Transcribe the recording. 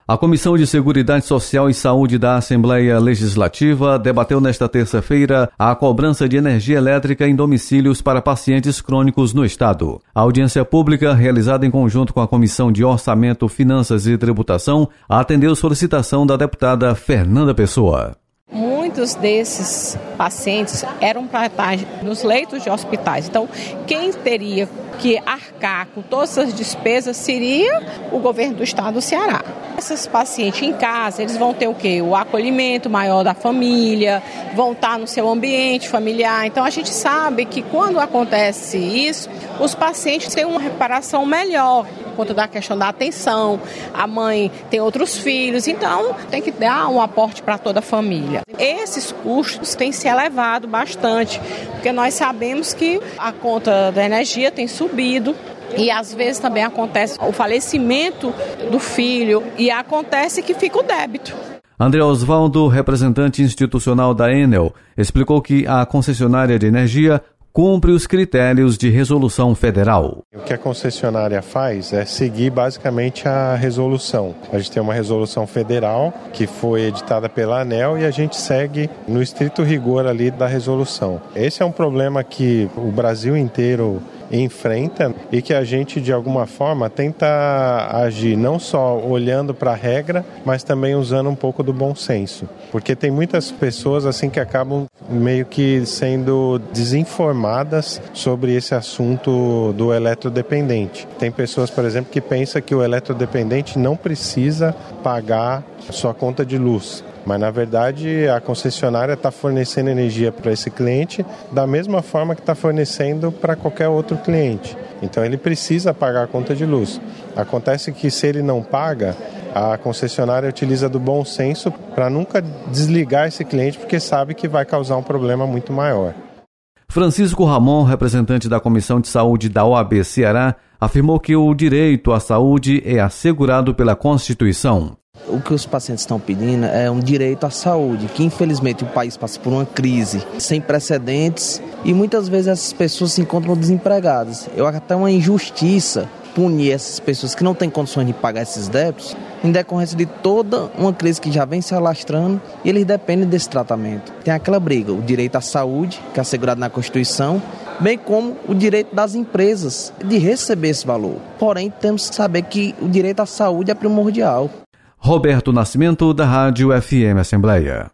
A Comissão de Seguridade Social e Saúde da Assembleia Legislativa debateu nesta terça-feira a cobrança de energia elétrica em domicílios para pacientes crônicos no Estado. A audiência pública, realizada em conjunto com a Comissão de Orçamento, Finanças e Tributação, atendeu solicitação da deputada Fernanda Pessoa. Muitos desses pacientes eram para estar nos leitos de hospitais. Então, quem teria que arcar com todas essas despesas seria o governo do estado do Ceará. Esses pacientes em casa, eles vão ter o quê? O acolhimento maior da família, vão estar no seu ambiente familiar. Então, a gente sabe que quando acontece isso, os pacientes têm uma recuperação melhor, por conta da questão da atenção. A mãe tem outros filhos, então tem que dar um aporte para toda a família. Esses custos têm se elevado bastante, porque nós sabemos que a conta da energia tem subido e às vezes também acontece o falecimento do filho e acontece que fica o débito. André Osvaldo, representante institucional da Enel, explicou que a concessionária de energia cumpre os critérios de resolução federal. O que a concessionária faz é seguir basicamente a resolução. A gente tem uma resolução federal que foi editada pela ANEEL e a gente segue no estrito rigor ali da resolução. Esse é um problema que o Brasil inteiro enfrenta e que a gente, de alguma forma, tenta agir não só olhando para a regra, mas também usando um pouco do bom senso. Porque tem muitas pessoas assim que acabam meio que sendo desinformadas sobre esse assunto do eletrodependente. Tem pessoas, por exemplo, que pensam que o eletrodependente não precisa pagar sua conta de luz. Mas, na verdade, a concessionária está fornecendo energia para esse cliente da mesma forma que está fornecendo para qualquer outro cliente. Então, ele precisa pagar a conta de luz. Acontece que, se ele não paga, a concessionária utiliza do bom senso para nunca desligar esse cliente, porque sabe que vai causar um problema muito maior. Francisco Ramon, representante da Comissão de Saúde da OAB Ceará, afirmou que o direito à saúde é assegurado pela Constituição. O que os pacientes estão pedindo é um direito à saúde, que infelizmente o país passa por uma crise sem precedentes e muitas vezes essas pessoas se encontram desempregadas. Eu acho até uma injustiça punir essas pessoas que não têm condições de pagar esses débitos em decorrência de toda uma crise que já vem se alastrando e eles dependem desse tratamento. Tem aquela briga, o direito à saúde, que é assegurado na Constituição, bem como o direito das empresas de receber esse valor. Porém, temos que saber que o direito à saúde é primordial. Roberto Nascimento, da Rádio FM Assembleia.